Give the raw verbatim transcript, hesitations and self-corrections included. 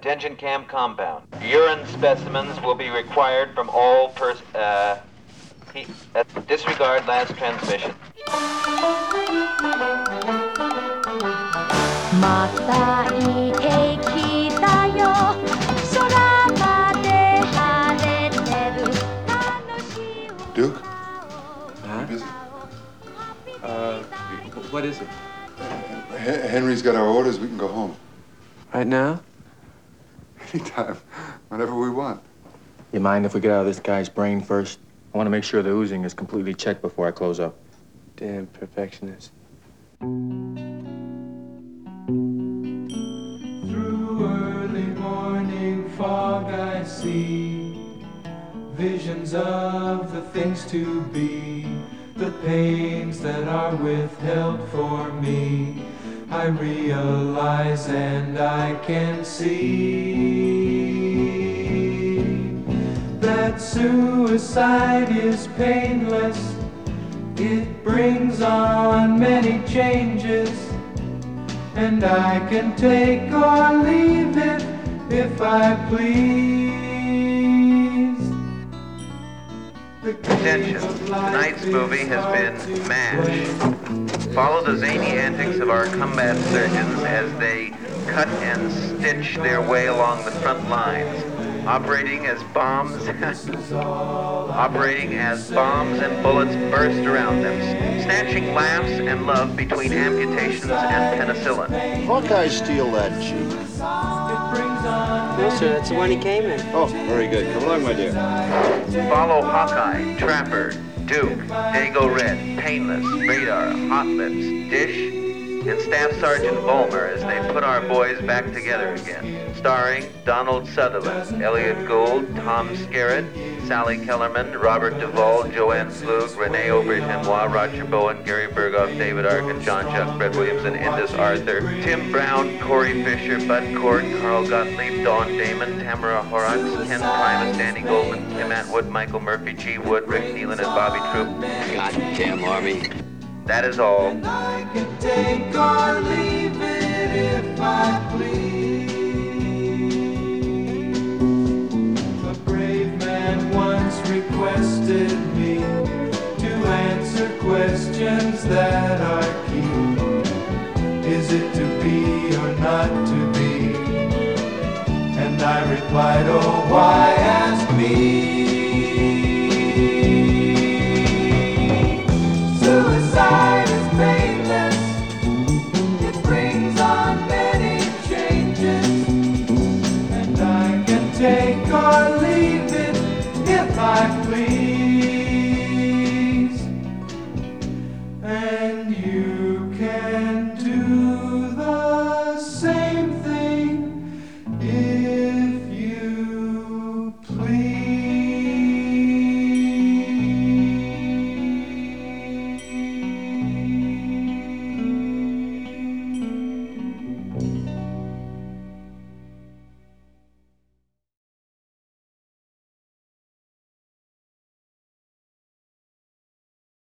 Attention camp compound. Urine specimens will be required from all pers- uh, he- uh, disregard last transmission. また家来たよ空まで晴れてる楽しい Duke? Huh? You busy? Uh, what is it? H- Henry's got our orders. We can go home. Right now? Anytime. Whenever we want. You mind if we get out of this guy's brain first? I want to make sure the oozing is completely checked before I close up. Damn perfectionist. Through early morning fog I see visions of the things to be, the pains that are withheld for me. I realize and I can see that suicide is painless. It brings on many changes, and I can take or leave it if I please. Attention, tonight's movie has been MASH. Follow the zany antics of our combat surgeons as they cut and stitch their way along the front lines, operating as bombs, operating as bombs and bullets burst around them, snatching laughs and love between amputations and penicillin. Hawkeye steal that cheap. No, sir, that's the one he came in. Oh, very good. Come along, my dear. Follow Hawkeye, Trapper, Duke, Dago Red, Painless, Radar, Hot Lips, Dish, and Staff Sergeant Vollmer as they put our boys back together again. Starring Donald Sutherland, Elliot Gould, Tom Skerritt, Sally Kellerman, Robert Duvall, Joanne Flug, Renee Aubergenois, Roger Bowen, Gary Berghoff, David Arkin, John Chuck, Fred Williams, and Indus Arthur, Tim Brown, Corey Fisher, Bud Cort, Carl Gottlieb, Dawn Damon, Tamara Horrocks, Ken Primus, Danny Goldman, Tim Atwood, Michael Murphy, G. Wood, Rick Nealon, and Bobby Troop. Goddamn army. That is all. I can take or leave it if I please. A brave man once requested me to answer questions that are key. Is it to be or not to be? And I replied, oh, why ask me? Suicide is painless. It brings on many changes, and I can take or leave it if I please. And you can